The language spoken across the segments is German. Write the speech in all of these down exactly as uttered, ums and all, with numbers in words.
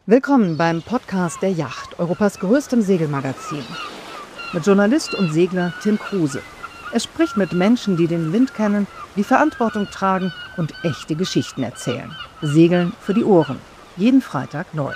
Willkommen beim Podcast der Yacht, Europas größtem Segelmagazin. Mit Journalist und Segler Tim Kruse. Er spricht mit Menschen, die den Wind kennen, die Verantwortung tragen und echte Geschichten erzählen. Segeln für die Ohren. Jeden Freitag neu.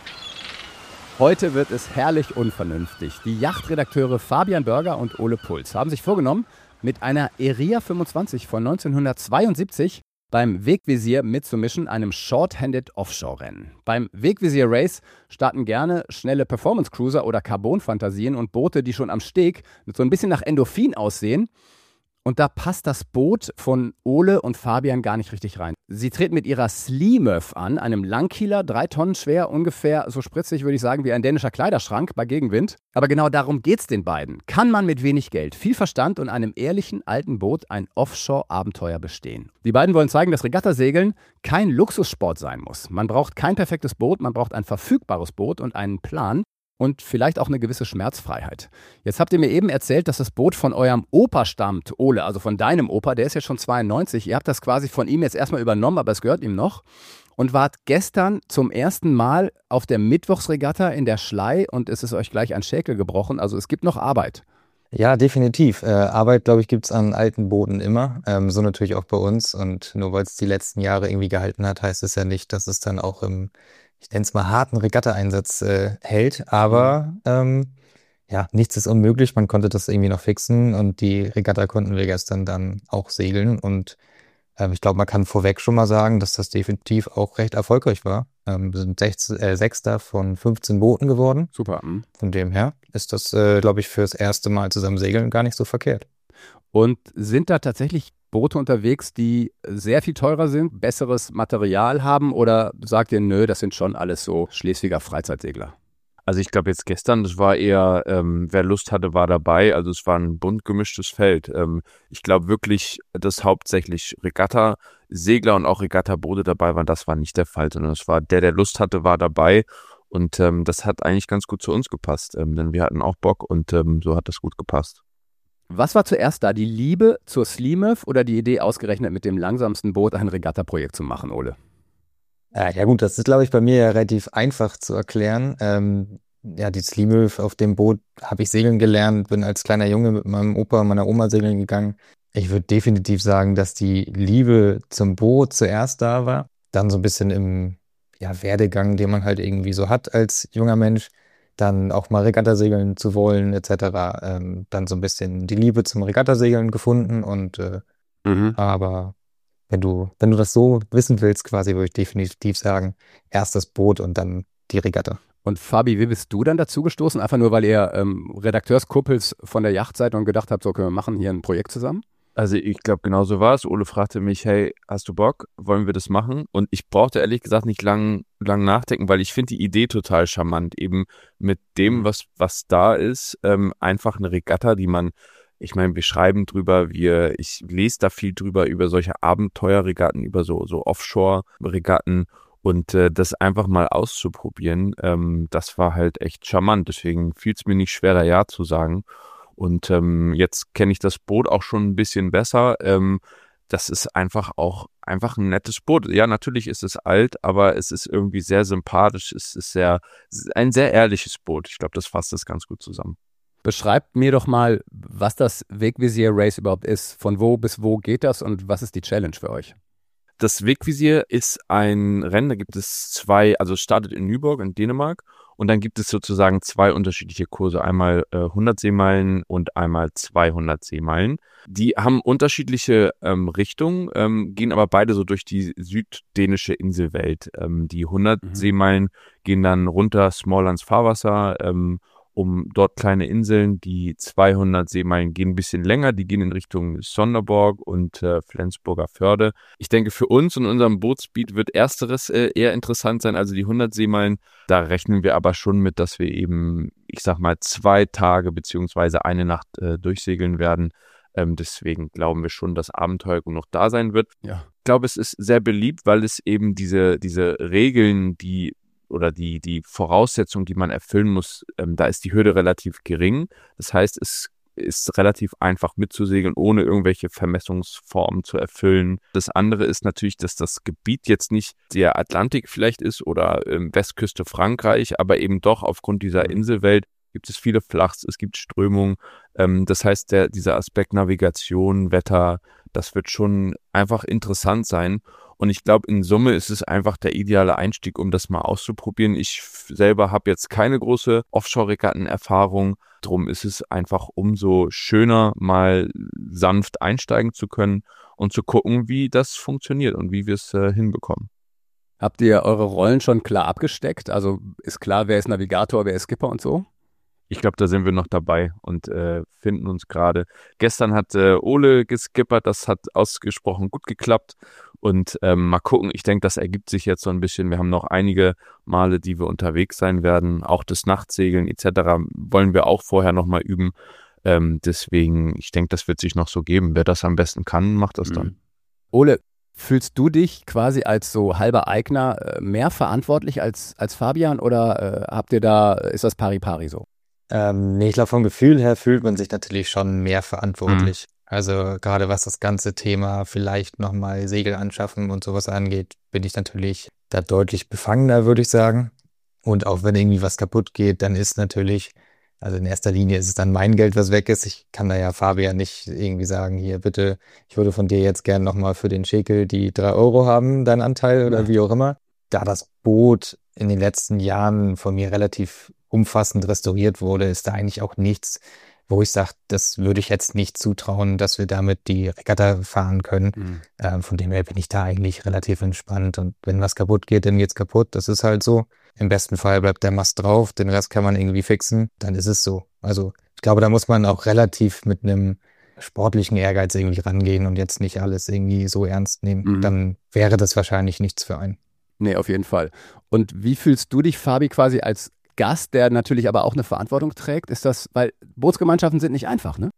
Heute wird es herrlich unvernünftig. Die Yachtredakteure Fabian Börger und Ole Puls haben sich vorgenommen, mit einer Eria fünfundzwanzig von neunzehnhundertzweiundsiebzig beim Wegvisier mitzumischen, einem Short-Handed Offshore-Rennen. Beim Wegvisier Race starten gerne schnelle Performance-Cruiser oder Carbon-Fantasien und Boote, die schon am Steg so ein bisschen nach Endorphin aussehen. Und da passt das Boot von Ole und Fabian gar nicht richtig rein. Sie treten mit ihrer Slimeuf an, einem Langkieler, drei Tonnen schwer, ungefähr so spritzig, würde ich sagen, wie ein dänischer Kleiderschrank bei Gegenwind. Aber genau darum geht's den beiden. Kann man mit wenig Geld, viel Verstand und einem ehrlichen alten Boot ein Offshore-Abenteuer bestehen? Die beiden wollen zeigen, dass Regattasegeln kein Luxussport sein muss. Man braucht kein perfektes Boot, man braucht ein verfügbares Boot und einen Plan. Und vielleicht auch eine gewisse Schmerzfreiheit. Jetzt habt ihr mir eben erzählt, dass das Boot von eurem Opa stammt, Ole, also von deinem Opa, der ist ja schon zweiundneunzig. Ihr habt das quasi von ihm jetzt erstmal übernommen, aber es gehört ihm noch. Und wart gestern zum ersten Mal auf der Mittwochsregatta in der Schlei und es ist euch gleich ein Schäkel gebrochen. Also es gibt noch Arbeit. Ja, definitiv. Äh, Arbeit, glaube ich, gibt's an alten Booten immer. Ähm, so natürlich auch bei uns. Und nur weil es die letzten Jahre irgendwie gehalten hat, heißt es ja nicht, dass es dann auch im, ich nenne es mal, harten Regatta-Einsatz äh, hält. Aber ähm, ja, nichts ist unmöglich. Man konnte das irgendwie noch fixen und die Regatta konnten wir gestern dann auch segeln. Und ähm, ich glaube, man kann vorweg schon mal sagen, dass das definitiv auch recht erfolgreich war. Ähm, wir sind sechzehn, äh, Sechster von fünfzehn Booten geworden. Super. Mhm. Von dem her ist das, äh, glaube ich, fürs erste Mal zusammen segeln gar nicht so verkehrt. Und sind da tatsächlich Boote unterwegs, die sehr viel teurer sind, besseres Material haben oder sagt ihr, nö, das sind schon alles so Schleswiger Freizeitsegler? Also ich glaube jetzt gestern, das war eher, ähm, wer Lust hatte, war dabei. Also es war ein bunt gemischtes Feld. Ähm, ich glaube wirklich, dass hauptsächlich Regatta-Segler und auch Regatta-Boote dabei waren. Das war nicht der Fall, sondern es war der, der Lust hatte, war dabei. Und ähm, das hat eigentlich ganz gut zu uns gepasst, ähm, denn wir hatten auch Bock und ähm, so hat das gut gepasst. Was war zuerst da, die Liebe zur Slimeuf oder die Idee, ausgerechnet mit dem langsamsten Boot ein Regatta-Projekt zu machen, Ole? Ja, ja gut, das ist, glaube ich, bei mir ja relativ einfach zu erklären. Ähm, ja, die Slimeuf auf dem Boot habe ich segeln gelernt, bin als kleiner Junge mit meinem Opa und meiner Oma segeln gegangen. Ich würde definitiv sagen, dass die Liebe zum Boot zuerst da war, dann so ein bisschen im ja, Werdegang, den man halt irgendwie so hat als junger Mensch, dann auch mal Regattasegeln zu wollen et cetera. Ähm, dann so ein bisschen die Liebe zum Regattasegeln gefunden und äh, Mhm. aber wenn du, wenn du das so wissen willst, quasi, würde ich definitiv sagen, erst das Boot und dann die Regatta. Und Fabi, wie bist du dann dazu gestoßen? Einfach nur, weil ihr ähm, Redakteurskuppels von der Yacht seid und gedacht habt, so können wir machen hier ein Projekt zusammen? Also ich glaube, genau so war es. Ole fragte mich, hey, hast du Bock? Wollen wir das machen? Und ich brauchte ehrlich gesagt nicht lang, lang nachdenken, weil ich finde die Idee total charmant. Eben mit dem, was, was da ist, ähm, einfach eine Regatta, die man, ich meine, wir schreiben drüber, wir, ich lese da viel drüber, über solche Abenteuerregatten, über so, so Offshore-Regatten und äh, das einfach mal auszuprobieren, ähm, das war halt echt charmant. Deswegen fiel es mir nicht schwer, da Ja zu sagen. Und ähm, jetzt kenne ich das Boot auch schon ein bisschen besser. Ähm, das ist einfach auch einfach ein nettes Boot. Ja, natürlich ist es alt, aber es ist irgendwie sehr sympathisch. Es ist sehr ein sehr ehrliches Boot. Ich glaube, das fasst das ganz gut zusammen. Beschreibt mir doch mal, was das Wegvisier Race überhaupt ist. Von wo bis wo geht das und was ist die Challenge für euch? Das Wegvisier ist ein Rennen, da gibt es zwei, also es startet in Nyborg in Dänemark und dann gibt es sozusagen zwei unterschiedliche Kurse, einmal äh, hundert Seemeilen und einmal zweihundert Seemeilen. Die haben unterschiedliche ähm, Richtungen, ähm, gehen aber beide so durch die süddänische Inselwelt. Ähm, die hundert Mhm. Seemeilen gehen dann runter Smålands Fahrwasser, ähm, um dort kleine Inseln. Die zweihundert Seemeilen gehen ein bisschen länger, die gehen in Richtung Sonderborg und äh, Flensburger Förde. Ich denke, für uns und unserem Bootspeed wird ersteres äh, eher interessant sein, also die hundert Seemeilen. Da rechnen wir aber schon mit, dass wir eben, ich sag mal, zwei Tage beziehungsweise eine Nacht äh, durchsegeln werden. Ähm, deswegen glauben wir schon, dass Abenteuer genug da sein wird. Ja. Ich glaube, es ist sehr beliebt, weil es eben diese, diese Regeln, die oder die, die Voraussetzung, die man erfüllen muss, ähm, da ist die Hürde relativ gering. Das heißt, es ist relativ einfach mitzusegeln, ohne irgendwelche Vermessungsformen zu erfüllen. Das andere ist natürlich, dass das Gebiet jetzt nicht der Atlantik vielleicht ist oder ähm, Westküste Frankreich, aber eben doch aufgrund dieser Inselwelt gibt es viele Flachs, es gibt Strömungen. Ähm, das heißt, der, dieser Aspekt Navigation, Wetter, das wird schon einfach interessant sein. Und ich glaube, in Summe ist es einfach der ideale Einstieg, um das mal auszuprobieren. Ich selber habe jetzt keine große Offshore-Regatten-Erfahrung. Drum ist es einfach umso schöner, mal sanft einsteigen zu können und zu gucken, wie das funktioniert und wie wir es äh, hinbekommen. Habt ihr eure Rollen schon klar abgesteckt? Also ist klar, wer ist Navigator, wer ist Skipper und so? Ich glaube, da sind wir noch dabei und äh, finden uns gerade. Gestern hat äh, Ole geskippert, das hat ausgesprochen gut geklappt. Und ähm, mal gucken, ich denke, das ergibt sich jetzt so ein bisschen. Wir haben noch einige Male, die wir unterwegs sein werden. Auch das Nachtsegeln et cetera wollen wir auch vorher nochmal üben. Ähm, deswegen, ich denke, das wird sich noch so geben. Wer das am besten kann, macht das dann. Mhm. Ole, fühlst du dich quasi als so halber Eigner äh, mehr verantwortlich als, als Fabian oder äh, habt ihr da, ist das pari-pari so? Ähm, nee, ich glaube, vom Gefühl her fühlt man sich natürlich schon mehr verantwortlich. Mhm. Also gerade was das ganze Thema vielleicht nochmal Segel anschaffen und sowas angeht, bin ich natürlich da deutlich befangener, würde ich sagen. Und auch wenn irgendwie was kaputt geht, dann ist natürlich, also in erster Linie ist es dann mein Geld, was weg ist. Ich kann da ja Fabian nicht irgendwie sagen, hier bitte, ich würde von dir jetzt gern nochmal für den Schäkel die drei Euro haben, dein Anteil oder ja. wie auch immer. Da das Boot in den letzten Jahren von mir relativ umfassend restauriert wurde, ist da eigentlich auch nichts, wo ich sage, das würde ich jetzt nicht zutrauen, dass wir damit die Regatta fahren können. Mhm. Ähm, von dem her bin ich da eigentlich relativ entspannt. Und wenn was kaputt geht, dann geht's kaputt. Das ist halt so. Im besten Fall bleibt der Mast drauf, den Rest kann man irgendwie fixen. Dann ist es so. Also ich glaube, da muss man auch relativ mit einem sportlichen Ehrgeiz irgendwie rangehen und jetzt nicht alles irgendwie so ernst nehmen. Mhm. Dann wäre das wahrscheinlich nichts für einen. Nee, auf jeden Fall. Und wie fühlst du dich, Fabi, quasi als Gast, der natürlich aber auch eine Verantwortung trägt? Ist das, weil Bootsgemeinschaften sind nicht einfach, ne?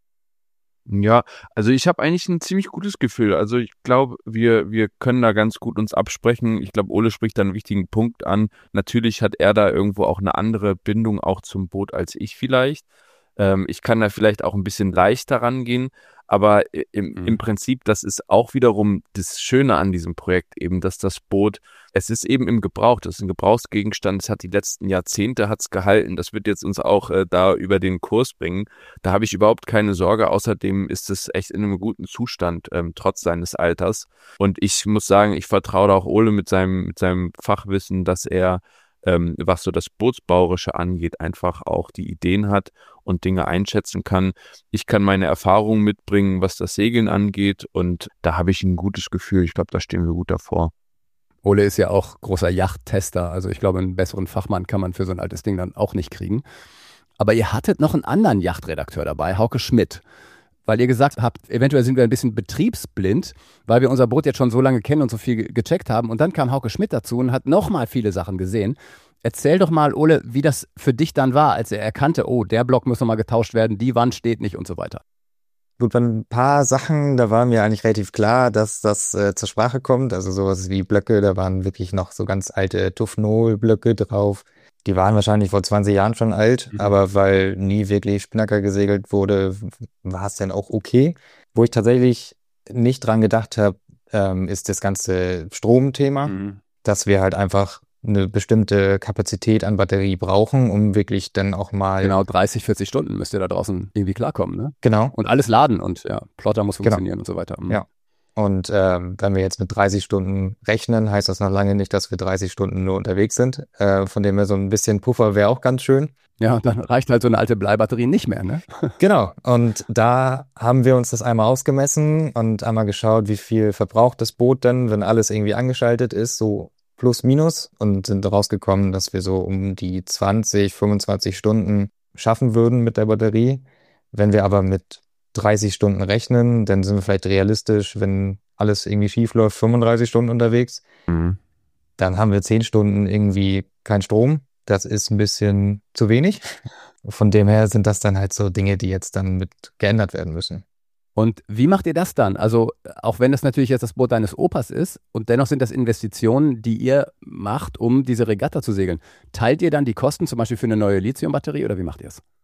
Ja, also ich habe eigentlich ein ziemlich gutes Gefühl. Also ich glaube, wir wir können da ganz gut uns absprechen. Ich glaube, Ole spricht da einen wichtigen Punkt an. Natürlich hat er da irgendwo auch eine andere Bindung auch zum Boot als ich vielleicht. Ähm, ich kann da vielleicht auch ein bisschen leichter rangehen. Aber im, mhm. im Prinzip, das ist auch wiederum das Schöne an diesem Projekt eben, dass das Boot, es ist eben im Gebrauch, das ist ein Gebrauchsgegenstand, es hat die letzten Jahrzehnte hat's gehalten, das wird jetzt uns auch äh, da über den Kurs bringen. Da habe ich überhaupt keine Sorge, außerdem ist es echt in einem guten Zustand, ähm, trotz seines Alters. Und ich muss sagen, ich vertraue da auch Ole mit seinem, mit seinem Fachwissen, dass er Ähm, was so das Bootsbauerische angeht, einfach auch die Ideen hat und Dinge einschätzen kann. Ich kann meine Erfahrungen mitbringen, was das Segeln angeht und da habe ich ein gutes Gefühl. Ich glaube, da stehen wir gut davor. Ole ist ja auch großer Yachttester, also ich glaube, einen besseren Fachmann kann man für so ein altes Ding dann auch nicht kriegen. Aber ihr hattet noch einen anderen Yachtredakteur dabei, Hauke Schmidt. Weil ihr gesagt habt, eventuell sind wir ein bisschen betriebsblind, weil wir unser Boot jetzt schon so lange kennen und so viel gecheckt haben. Und dann kam Hauke Schmidt dazu und hat nochmal viele Sachen gesehen. Erzähl doch mal, Ole, wie das für dich dann war, als er erkannte, oh, der Block muss nochmal getauscht werden, die Wand steht nicht und so weiter. Gut, bei ein paar Sachen, da war mir eigentlich relativ klar, dass das äh, zur Sprache kommt. Also sowas wie Blöcke, da waren wirklich noch so ganz alte Tufnol-Blöcke drauf. Die waren wahrscheinlich vor zwanzig Jahren schon alt, mhm. aber weil nie wirklich Spinnaker gesegelt wurde, war es dann auch okay. Wo ich tatsächlich nicht dran gedacht habe, ähm, ist das ganze Stromthema, mhm. dass wir halt einfach eine bestimmte Kapazität an Batterie brauchen, um wirklich dann auch mal... Genau, dreißig, vierzig Stunden müsst ihr da draußen irgendwie klarkommen, ne? Genau. Und alles laden und ja, Plotter muss funktionieren genau. und so weiter. Mhm. Ja. Und ähm, wenn wir jetzt mit dreißig Stunden rechnen, heißt das noch lange nicht, dass wir dreißig Stunden nur unterwegs sind. Äh, von dem her so ein bisschen Puffer wäre auch ganz schön. Ja, dann reicht halt so eine alte Bleibatterie nicht mehr, ne? Genau. Und da haben wir uns das einmal ausgemessen und einmal geschaut, wie viel verbraucht das Boot denn, wenn alles irgendwie angeschaltet ist, so plus minus. Und sind rausgekommen, dass wir so um die zwanzig, fünfundzwanzig Stunden schaffen würden mit der Batterie. Wenn wir aber mit dreißig Stunden rechnen, dann sind wir vielleicht realistisch, wenn alles irgendwie schief läuft, fünfunddreißig Stunden unterwegs. Mhm. Dann haben wir zehn Stunden irgendwie kein Strom. Das ist ein bisschen zu wenig. Von dem her sind das dann halt so Dinge, die jetzt dann mit geändert werden müssen. Und wie macht ihr das dann? Also auch wenn das natürlich jetzt das Boot deines Opas ist und dennoch sind das Investitionen, die ihr macht, um diese Regatta zu segeln. Teilt ihr dann die Kosten zum Beispiel für eine neue Lithiumbatterie oder wie macht ihr es?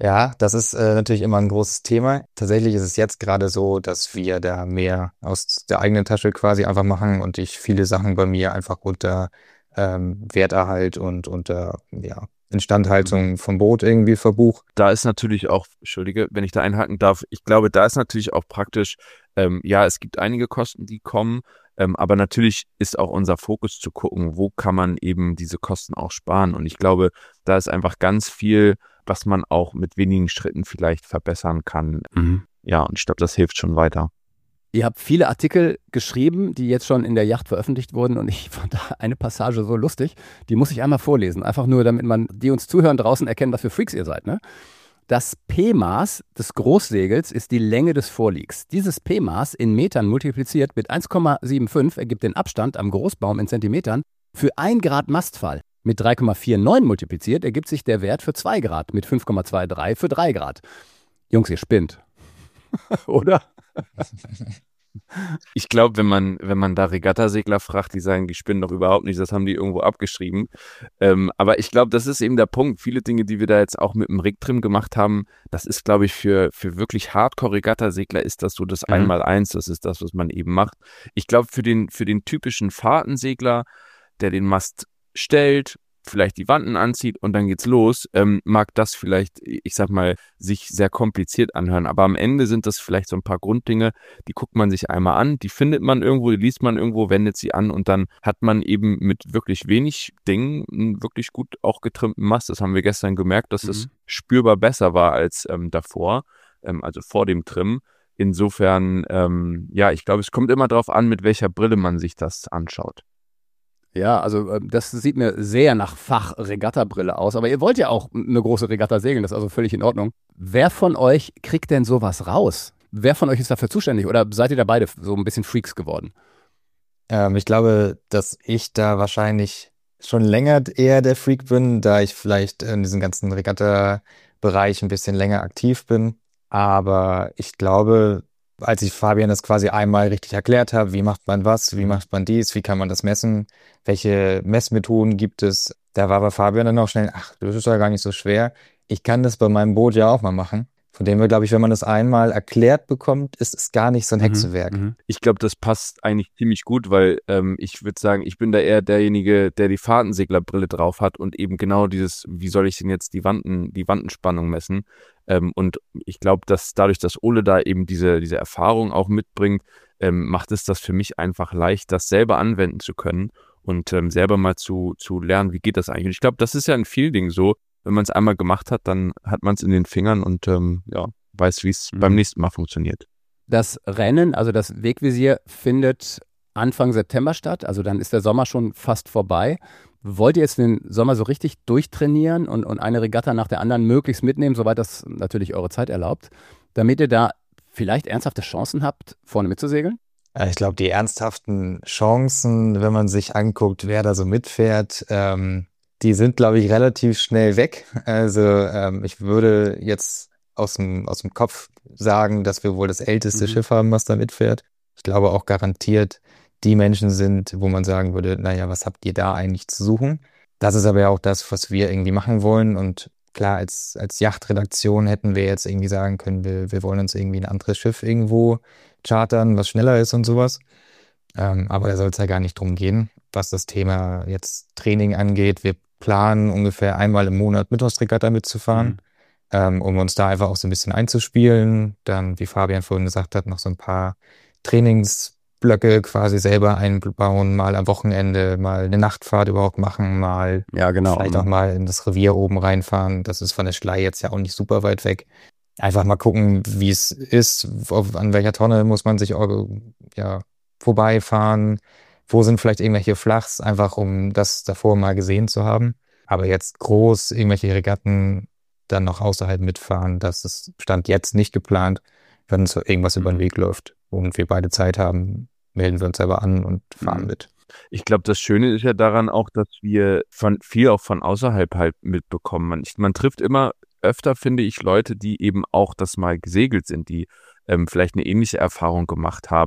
Ja, das ist äh, natürlich immer ein großes Thema. Tatsächlich ist es jetzt gerade so, dass wir da mehr aus der eigenen Tasche quasi einfach machen und ich viele Sachen bei mir einfach unter ähm, Werterhalt und unter ja, Instandhaltung vom Boot irgendwie verbuche. Da ist natürlich auch, Entschuldige, wenn ich da einhaken darf, ich glaube, da ist natürlich auch praktisch, ähm, ja, es gibt einige Kosten, die kommen, ähm, aber natürlich ist auch unser Fokus zu gucken, wo kann man eben diese Kosten auch sparen. Und ich glaube, da ist einfach ganz viel, was man auch mit wenigen Schritten vielleicht verbessern kann. Mhm. Ja, und ich glaube, das hilft schon weiter. Ihr habt viele Artikel geschrieben, die jetzt schon in der Yacht veröffentlicht wurden und ich fand da eine Passage so lustig, die muss ich einmal vorlesen, einfach nur, damit man, die uns zuhören draußen, erkennen, was für Freaks ihr seid. Ne? Das P-Maß des Großsegels ist die Länge des Vorliegs. Dieses P-Maß in Metern multipliziert mit eins Komma fünfundsiebzig ergibt den Abstand am Großbaum in Zentimetern für ein Grad Mastfall. Mit drei Komma neunundvierzig multipliziert ergibt sich der Wert für zwei Grad, mit fünf Komma dreiundzwanzig für drei Grad. Jungs, ihr spinnt. Oder? Ich glaube, wenn man, wenn man da Regattasegler fragt, die sagen, die spinnen doch überhaupt nicht, das haben die irgendwo abgeschrieben. Ähm, aber ich glaube, das ist eben der Punkt. Viele Dinge, die wir da jetzt auch mit dem Rigtrim gemacht haben, das ist, glaube ich, für, für wirklich Hardcore-Regattasegler ist das so das Mhm. Einmaleins, das ist das, was man eben macht. Ich glaube, für den, für den typischen Fahrtensegler, der den Mast stellt, vielleicht die Wanten anzieht und dann geht's los, ähm, mag das vielleicht, ich sag mal, sich sehr kompliziert anhören. Aber am Ende sind das vielleicht so ein paar Grunddinge, die guckt man sich einmal an, die findet man irgendwo, die liest man irgendwo, wendet sie an und dann hat man eben mit wirklich wenig Dingen einen wirklich gut auch getrimmten Mast. Das haben wir gestern gemerkt, dass das Mhm. spürbar besser war als ähm, davor, ähm, also vor dem Trim. Insofern, ähm, ja, ich glaube, es kommt immer darauf an, mit welcher Brille man sich das anschaut. Ja, also äh, das sieht mir sehr nach Fach-Regatta-Brille aus. Aber ihr wollt ja auch eine große Regatta segeln, das ist also völlig in Ordnung. Wer von euch kriegt denn sowas raus? Wer von euch ist dafür zuständig? Oder seid ihr da beide so ein bisschen Freaks geworden? Ähm, ich glaube, dass ich da wahrscheinlich schon länger eher der Freak bin, da ich vielleicht in diesem ganzen Regatta-Bereich ein bisschen länger aktiv bin. Aber ich glaube, als ich Fabian das quasi einmal richtig erklärt habe, wie macht man was, wie macht man dies, wie kann man das messen, welche Messmethoden gibt es, da war bei Fabian dann auch schnell, ach, das ist ja gar nicht so schwer. Ich kann das bei meinem Boot ja auch mal machen. Von dem her glaube ich, wenn man das einmal erklärt bekommt, ist es gar nicht so ein Hexenwerk. Mhm. Ich glaube, das passt eigentlich ziemlich gut, weil ähm, ich würde sagen, ich bin da eher derjenige, der die Fahrtenseglerbrille drauf hat und eben genau dieses, wie soll ich denn jetzt die Wanten, die Wantenspannung messen? Ähm, und ich glaube, dass dadurch, dass Ole da eben diese, diese Erfahrung auch mitbringt, ähm, macht es das für mich einfach leicht, das selber anwenden zu können und ähm, selber mal zu, zu lernen, wie geht das eigentlich? Und ich glaube, das ist ja in vielen Dingen so. Wenn man es einmal gemacht hat, dann hat man es in den Fingern und ähm, ja, weiß, wie es Mhm. beim nächsten Mal funktioniert. Das Rennen, also das Wegvisier, findet Anfang September statt. Also dann ist der Sommer schon fast vorbei. Wollt ihr jetzt den Sommer so richtig durchtrainieren und, und eine Regatta nach der anderen möglichst mitnehmen, soweit das natürlich eure Zeit erlaubt, damit ihr da vielleicht ernsthafte Chancen habt, vorne mitzusegeln? Äh, Ich glaube, die ernsthaften Chancen, wenn man sich anguckt, wer da so mitfährt, ähm, die sind, glaube ich, relativ schnell weg. Also ähm, ich würde jetzt aus dem, aus dem Kopf sagen, dass wir wohl das älteste Mhm. Schiff haben, was da mitfährt. Ich glaube auch garantiert die Menschen sind, wo man sagen würde, naja, was habt ihr da eigentlich zu suchen? Das ist aber ja auch das, was wir irgendwie machen wollen. Und klar, als, als Yachtredaktion hätten wir jetzt irgendwie sagen können, wir, wir wollen uns irgendwie ein anderes Schiff irgendwo chartern, was schneller ist und sowas. Ähm, aber da soll es ja gar nicht drum gehen, was das Thema jetzt Training angeht. Wir planen ungefähr einmal im Monat Mittwochsregatta mitzufahren, Mhm. ähm, um uns da einfach auch so ein bisschen einzuspielen. Dann, wie Fabian vorhin gesagt hat, noch so ein paar Trainingsblöcke quasi selber einbauen, mal am Wochenende, mal eine Nachtfahrt überhaupt machen, mal Ja, genau. vielleicht auch mal in das Revier oben reinfahren. Das ist von der Schlei jetzt ja auch nicht super weit weg. Einfach mal gucken, wie es ist, auf, an welcher Tonne muss man sich auch, ja, vorbeifahren, wo sind vielleicht irgendwelche Flachs, einfach um das davor mal gesehen zu haben. Aber jetzt groß irgendwelche Regatten dann noch außerhalb mitfahren, das ist Stand jetzt nicht geplant. Wenn uns irgendwas über den Weg läuft und wir beide Zeit haben, melden wir uns selber an und fahren Mhm. mit. Ich glaube, das Schöne ist ja daran auch, dass wir von viel auch von außerhalb halt mitbekommen. Man, ich, man trifft immer öfter, finde ich, Leute, die eben auch das mal gesegelt sind, die ähm, vielleicht eine ähnliche Erfahrung gemacht haben.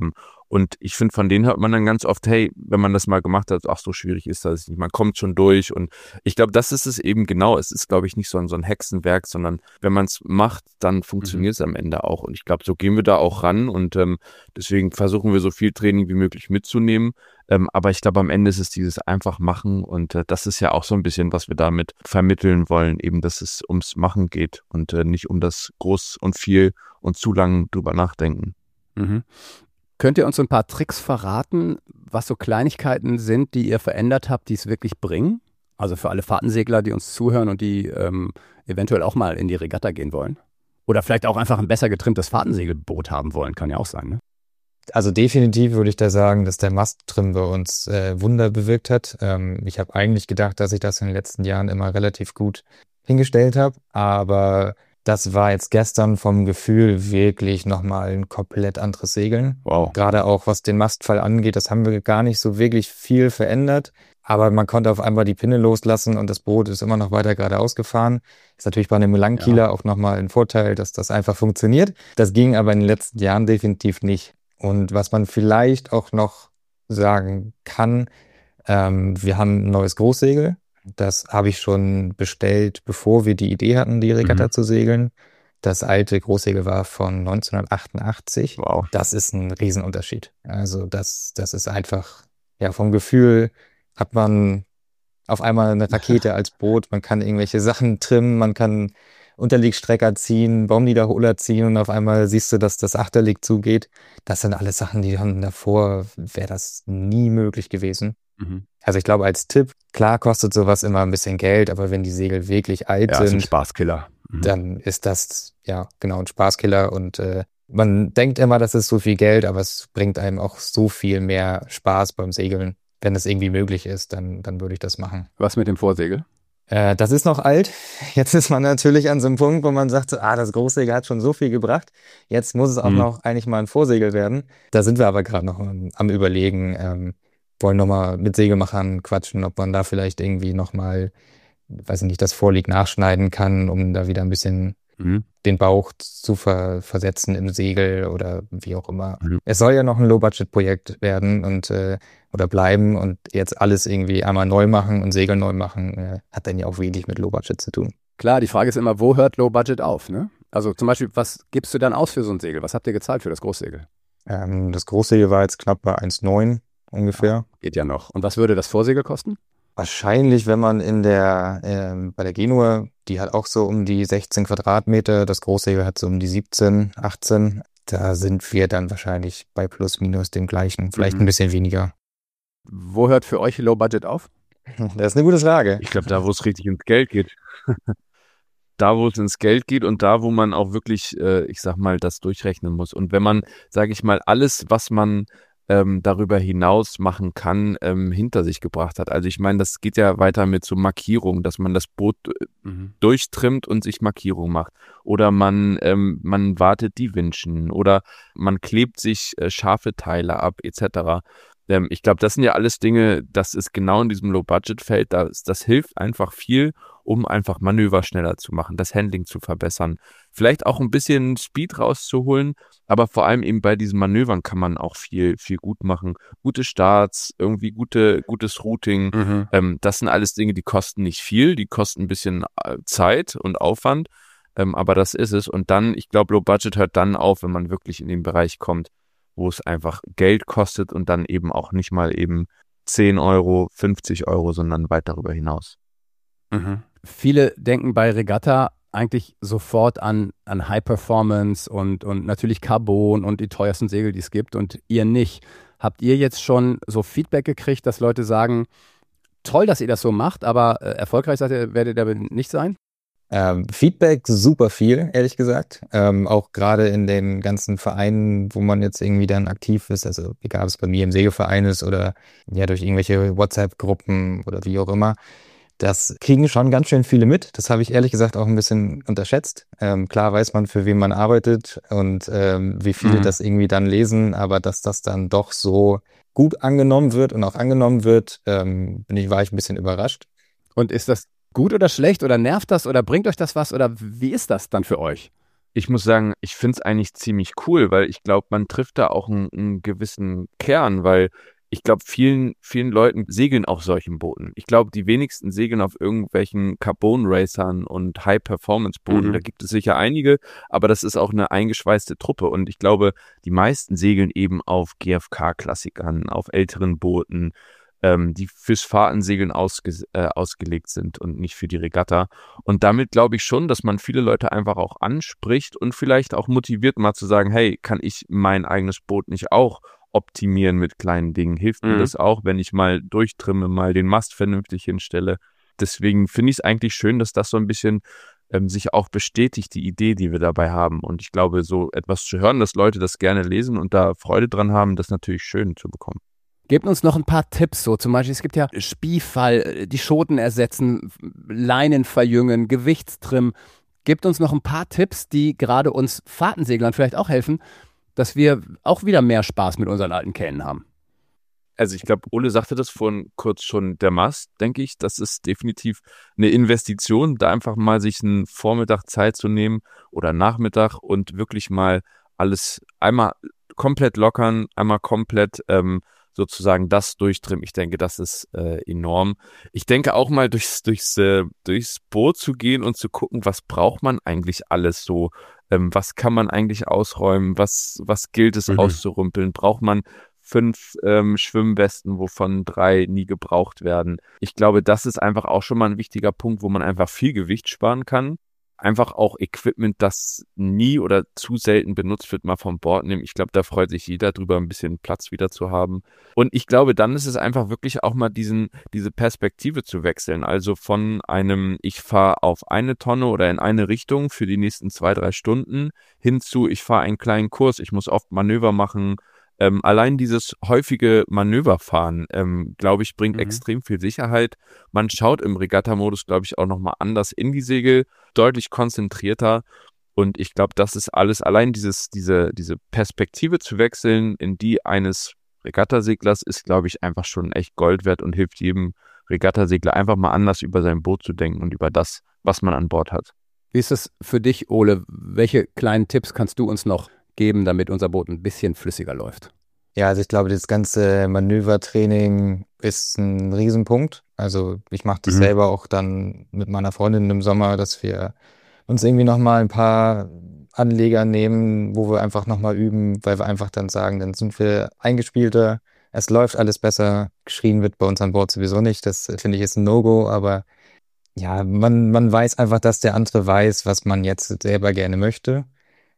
Und ich finde, von denen hört man dann ganz oft, hey, wenn man das mal gemacht hat, ach, so schwierig ist das nicht, man kommt schon durch. Und ich glaube, das ist es eben genau. Es ist, glaube ich, nicht so ein, so ein Hexenwerk, sondern wenn man es macht, dann funktioniert es mhm. am Ende auch. Und ich glaube, so gehen wir da auch ran und ähm, deswegen versuchen wir so viel Training wie möglich mitzunehmen. Ähm, aber ich glaube, am Ende ist es dieses einfach machen und äh, das ist ja auch so ein bisschen, was wir damit vermitteln wollen, eben, dass es ums Machen geht und äh, nicht um das groß und viel und zu lang drüber nachdenken. Mhm. Könnt ihr uns so ein paar Tricks verraten, was so Kleinigkeiten sind, die ihr verändert habt, die es wirklich bringen? Also für alle Fahrtensegler, die uns zuhören und die ähm, eventuell auch mal in die Regatta gehen wollen. Oder vielleicht auch einfach ein besser getrimmtes Fahrtensegelboot haben wollen, kann ja auch sein, ne? Also definitiv würde ich da sagen, dass der Masttrim bei uns äh, Wunder bewirkt hat. Ähm, ich habe eigentlich gedacht, dass ich das in den letzten Jahren immer relativ gut hingestellt habe, aber das war jetzt gestern vom Gefühl wirklich nochmal ein komplett anderes Segeln. Wow. Gerade auch was den Mastfall angeht, das haben wir gar nicht so wirklich viel verändert, aber man konnte auf einmal die Pinne loslassen und das Boot ist immer noch weiter geradeaus gefahren. Ist natürlich bei einem Langkieler ja auch nochmal ein Vorteil, dass das einfach funktioniert. Das ging aber in den letzten Jahren definitiv nicht. Und was man vielleicht auch noch sagen kann, ähm, wir haben ein neues Großsegel. Das habe ich schon bestellt, bevor wir die Idee hatten, die Regatta mhm. zu segeln. Das alte Großsegel war von neunzehnhundertachtundachtzig. Wow. Das ist ein Riesenunterschied. Also das, das ist einfach, ja, vom Gefühl hat man auf einmal eine Rakete als Boot. Man kann irgendwelche Sachen trimmen, man kann Unterlegstrecker ziehen, Baumniederholer ziehen und auf einmal siehst du, dass das Achterleg zugeht. Das sind alles Sachen, die haben davor, wäre das nie möglich gewesen. Mhm. Also ich glaube als Tipp, klar kostet sowas immer ein bisschen Geld, aber wenn die Segel wirklich alt ja, sind, ist ein Spaßkiller. Mhm. Dann ist das ja genau ein Spaßkiller und äh, man denkt immer, das ist so viel Geld, aber es bringt einem auch so viel mehr Spaß beim Segeln. Wenn es irgendwie möglich ist, dann, dann würde ich das machen. Was mit dem Vorsegel? Äh, das ist noch alt. Jetzt ist man natürlich an so einem Punkt, wo man sagt, so, ah, das Großsegel hat schon so viel gebracht. Jetzt muss es auch mhm. noch eigentlich mal ein Vorsegel werden. Da sind wir aber gerade noch am, am Überlegen, ähm, wollen nochmal mit Segelmachern quatschen, ob man da vielleicht irgendwie nochmal, weiß ich nicht, das Vorlieg nachschneiden kann, um da wieder ein bisschen mhm. den Bauch zu ver- versetzen im Segel oder wie auch immer. Mhm. Es soll ja noch ein Low-Budget-Projekt werden und äh, oder bleiben und jetzt alles irgendwie einmal neu machen und Segel neu machen, äh, hat dann ja auch wenig mit Low-Budget zu tun. Klar, die Frage ist immer, wo hört Low-Budget auf, ne? Also zum Beispiel, was gibst du dann aus für so ein Segel? Was habt ihr gezahlt für das Großsegel? Ähm, das Großsegel war jetzt knapp bei eins Komma neun ungefähr. Ja, geht ja noch. Und was würde das Vorsegel kosten? Wahrscheinlich, wenn man in der, ähm, bei der Genua, die hat auch so um die sechzehn Quadratmeter, das Großsegel hat so um die siebzehn, achtzehn. Da sind wir dann wahrscheinlich bei plus minus dem gleichen, vielleicht mhm. ein bisschen weniger. Wo hört für euch Low Budget auf? Das ist eine gute Frage. Ich glaube, da, wo es richtig ins Geld geht. Da, wo es ins Geld geht und da, wo man auch wirklich, äh, ich sag mal, das durchrechnen muss. Und wenn man, sage ich mal, alles, was man ähm, darüber hinaus machen kann, ähm, hinter sich gebracht hat. Also ich meine, das geht ja weiter mit so Markierung, dass man das Boot äh, mhm. durchtrimmt und sich Markierung macht. Oder man, ähm, man wartet die Winschen oder man klebt sich äh, scharfe Teile ab et cetera. Ähm, ich glaube, das sind ja alles Dinge, das ist genau in diesem Low-Budget-Feld, das, das hilft einfach viel, um einfach Manöver schneller zu machen, das Handling zu verbessern, vielleicht auch ein bisschen Speed rauszuholen, aber vor allem eben bei diesen Manövern kann man auch viel, viel gut machen. Gute Starts, irgendwie gute, gutes Routing, mhm. ähm, das sind alles Dinge, die kosten nicht viel, die kosten ein bisschen Zeit und Aufwand, ähm, aber das ist es. Und dann, ich glaube, Low-Budget hört dann auf, wenn man wirklich in den Bereich kommt, wo es einfach Geld kostet und dann eben auch nicht mal eben zehn Euro, fünfzig Euro, sondern weit darüber hinaus. Mhm. Viele denken bei Regatta eigentlich sofort an, an High Performance und, und natürlich Carbon und die teuersten Segel, die es gibt und ihr nicht. Habt ihr jetzt schon so Feedback gekriegt, dass Leute sagen, toll, dass ihr das so macht, aber äh, erfolgreich seid ihr, werdet ihr damit nicht sein? Ähm, Feedback super viel, ehrlich gesagt. Ähm, auch gerade in den ganzen Vereinen, wo man jetzt irgendwie dann aktiv ist, also egal ob es bei mir im Segelverein ist oder ja durch irgendwelche WhatsApp-Gruppen oder wie auch immer, das kriegen schon ganz schön viele mit. Das habe ich ehrlich gesagt auch ein bisschen unterschätzt. Ähm, klar weiß man, für wen man arbeitet und ähm, wie viele mhm. das irgendwie dann lesen, aber dass das dann doch so gut angenommen wird und auch angenommen wird, ähm, bin ich, war ich ein bisschen überrascht. Und ist das gut oder schlecht oder nervt das oder bringt euch das was oder wie ist das dann für euch? Ich muss sagen, ich finde es eigentlich ziemlich cool, weil ich glaube, man trifft da auch einen, einen gewissen Kern, weil ich glaube, vielen, vielen Leuten segeln auf solchen Booten. Ich glaube, die wenigsten segeln auf irgendwelchen Carbon-Racern und High-Performance-Booten. Mhm. Da gibt es sicher einige, aber das ist auch eine eingeschweißte Truppe. Und ich glaube, die meisten segeln eben auf G F K-Klassikern, auf älteren Booten, ähm, die fürs Fahrtensegeln ausge äh, ausgelegt sind und nicht für die Regatta. Und damit glaube ich schon, dass man viele Leute einfach auch anspricht und vielleicht auch motiviert, mal zu sagen, hey, kann ich mein eigenes Boot nicht auch optimieren mit kleinen Dingen? Hilft mir Mhm. das auch, wenn ich mal durchtrimme, mal den Mast vernünftig hinstelle? Deswegen finde ich es eigentlich schön, dass das so ein bisschen ähm, sich auch bestätigt, die Idee, die wir dabei haben. Und ich glaube, so etwas zu hören, dass Leute das gerne lesen und da Freude dran haben, das ist natürlich schön zu bekommen. Gebt uns noch ein paar Tipps, so zum Beispiel, es gibt ja Spiehfall, die Schoten ersetzen, Leinen verjüngen, Gewichtstrim. Gebt uns noch ein paar Tipps, die gerade uns Fahrtenseglern vielleicht auch helfen, dass wir auch wieder mehr Spaß mit unseren alten Kähnen haben. Also ich glaube, Ole sagte das vorhin kurz schon, der Mast, denke ich, das ist definitiv eine Investition, da einfach mal sich einen Vormittag Zeit zu nehmen oder Nachmittag und wirklich mal alles einmal komplett lockern, einmal komplett ähm, sozusagen das durchtrimmen. Ich denke, das ist äh, enorm. Ich denke auch mal durchs, durchs, äh, durchs Boot zu gehen und zu gucken, was braucht man eigentlich alles so, ähm, was kann man eigentlich ausräumen, was, was gilt es Mhm. auszurumpeln, braucht man fünf ähm, Schwimmwesten, wovon drei nie gebraucht werden. Ich glaube, das ist einfach auch schon mal ein wichtiger Punkt, wo man einfach viel Gewicht sparen kann. Einfach auch Equipment, das nie oder zu selten benutzt wird, mal vom Bord nehmen. Ich glaube, da freut sich jeder drüber, ein bisschen Platz wieder zu haben. Und ich glaube, dann ist es einfach wirklich auch mal diesen, diese Perspektive zu wechseln. Also von einem, ich fahre auf eine Tonne oder in eine Richtung für die nächsten zwei, drei Stunden hin zu, ich fahre einen kleinen Kurs, ich muss oft Manöver machen. Ähm, allein dieses häufige Manöverfahren, ähm, glaube ich, bringt Mhm. extrem viel Sicherheit. Man schaut im Regatta-Modus, glaube ich, auch nochmal anders in die Segel, deutlich konzentrierter. Und ich glaube, das ist alles, allein dieses, diese, diese Perspektive zu wechseln in die eines Regattaseglers ist, glaube ich, einfach schon echt Gold wert und hilft jedem Regattasegler einfach mal anders über sein Boot zu denken und über das, was man an Bord hat. Wie ist es für dich, Ole? Welche kleinen Tipps kannst du uns noch geben, damit unser Boot ein bisschen flüssiger läuft? Ja, also ich glaube, das ganze Manövertraining ist ein Riesenpunkt. Also ich mache das Mhm. selber auch dann mit meiner Freundin im Sommer, dass wir uns irgendwie nochmal ein paar Anleger nehmen, wo wir einfach nochmal üben, weil wir einfach dann sagen, dann sind wir eingespielter, es läuft alles besser, geschrien wird bei uns an Bord sowieso nicht, das äh, finde ich ist ein No-Go, aber ja, man, man weiß einfach, dass der andere weiß, was man jetzt selber gerne möchte.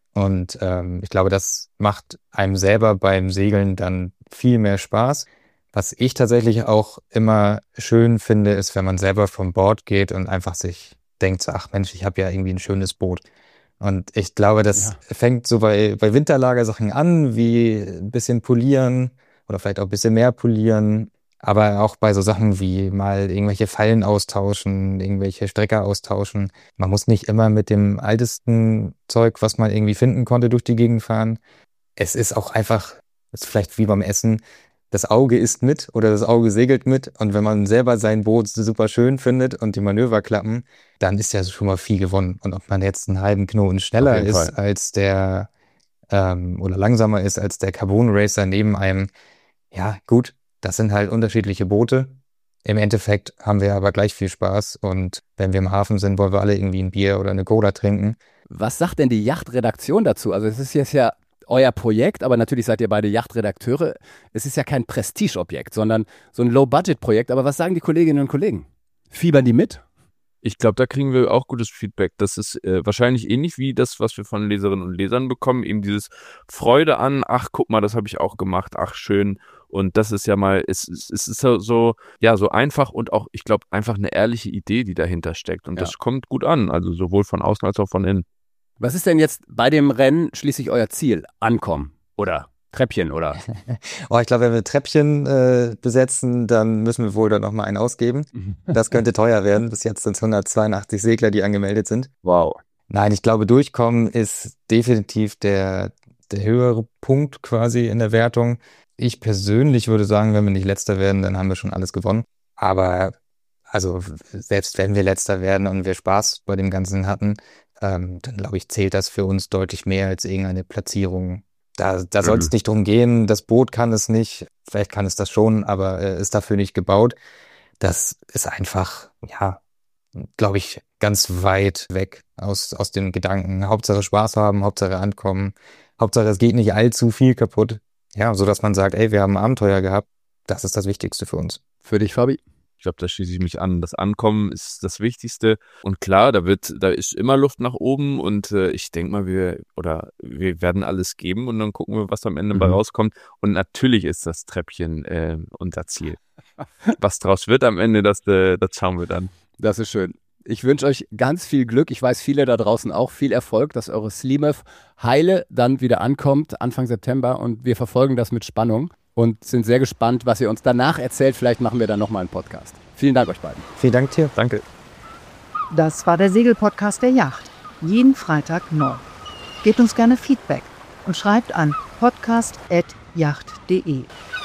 Und ähm, ich glaube, das macht einem selber beim Segeln dann viel mehr Spaß. Was ich tatsächlich auch immer schön finde, ist, wenn man selber vom Bord geht und einfach sich denkt, so, ach Mensch, ich habe ja irgendwie ein schönes Boot. Und ich glaube, das Ja. fängt so bei, bei Winterlagersachen an, wie ein bisschen polieren oder vielleicht auch ein bisschen mehr polieren. Aber auch bei so Sachen wie mal irgendwelche Fallen austauschen, irgendwelche Strecker austauschen. Man muss nicht immer mit dem altesten Zeug, was man irgendwie finden konnte, durch die Gegend fahren. Es ist auch einfach, es ist vielleicht wie beim Essen, das Auge isst mit oder das Auge segelt mit. Und wenn man selber sein Boot super schön findet und die Manöver klappen, dann ist ja schon mal viel gewonnen. Und ob man jetzt einen halben Knoten schneller Auf jeden ist Fall. als der ähm, oder langsamer ist als der Carbon Racer neben einem, ja gut, das sind halt unterschiedliche Boote. Im Endeffekt haben wir aber gleich viel Spaß und wenn wir im Hafen sind, wollen wir alle irgendwie ein Bier oder eine Cola trinken. Was sagt denn die Yachtredaktion dazu? Also es ist jetzt ja euer Projekt, aber natürlich seid ihr beide Yachtredakteure. Es ist ja kein Prestigeobjekt, sondern so ein Low-Budget-Projekt. Aber was sagen die Kolleginnen und Kollegen? Fiebern die mit? Ich glaube, da kriegen wir auch gutes Feedback. Das ist äh, wahrscheinlich ähnlich wie das, was wir von Leserinnen und Lesern bekommen. Eben dieses Freude an, ach, guck mal, das habe ich auch gemacht, ach, schön. Und das ist ja mal, es, es, es ist so, so, ja, so einfach und auch, ich glaube, einfach eine ehrliche Idee, die dahinter steckt. Und Ja. das kommt gut an, also sowohl von außen als auch von innen. Was ist denn jetzt bei dem Rennen schließlich euer Ziel? Ankommen oder Treppchen oder? Oh, ich glaube, wenn wir Treppchen äh, besetzen, dann müssen wir wohl dann nochmal einen ausgeben. Das könnte teuer werden. Bis jetzt sind es hundertzweiundachtzig Segler, die angemeldet sind. Wow. Nein, ich glaube, durchkommen ist definitiv der, der höhere Punkt quasi in der Wertung. Ich persönlich würde sagen, wenn wir nicht Letzter werden, dann haben wir schon alles gewonnen. Aber also selbst wenn wir Letzter werden und wir Spaß bei dem Ganzen hatten, ähm, dann glaube ich, zählt das für uns deutlich mehr als irgendeine Platzierung. Da, da soll es nicht drum gehen, das Boot kann es nicht, vielleicht kann es das schon, aber äh, ist dafür nicht gebaut. Das ist einfach, ja, glaube ich, ganz weit weg aus, aus den Gedanken. Hauptsache Spaß haben, Hauptsache ankommen, Hauptsache es geht nicht allzu viel kaputt. Ja, so dass man sagt, ey, wir haben ein Abenteuer gehabt, das ist das Wichtigste für uns. Für dich, Fabi? Ich glaube, da schließe ich mich an. Das Ankommen ist das Wichtigste. Und klar, da wird, da ist immer Luft nach oben und äh, ich denke mal, wir oder wir werden alles geben und dann gucken wir, was am Ende mhm. bei rauskommt. Und natürlich ist das Treppchen äh, unser Ziel. Was draus wird am Ende, das, äh, das schauen wir dann. Das ist schön. Ich wünsche euch ganz viel Glück. Ich weiß, viele da draußen auch viel Erfolg, dass eure Slimev heile dann wieder ankommt, Anfang September. Und wir verfolgen das mit Spannung und sind sehr gespannt, was ihr uns danach erzählt. Vielleicht machen wir dann nochmal einen Podcast. Vielen Dank euch beiden. Vielen Dank dir. Danke. Das war der Segelpodcast der Yacht. Jeden Freitag neu. Gebt uns gerne Feedback und schreibt an podcast at yacht punkt de.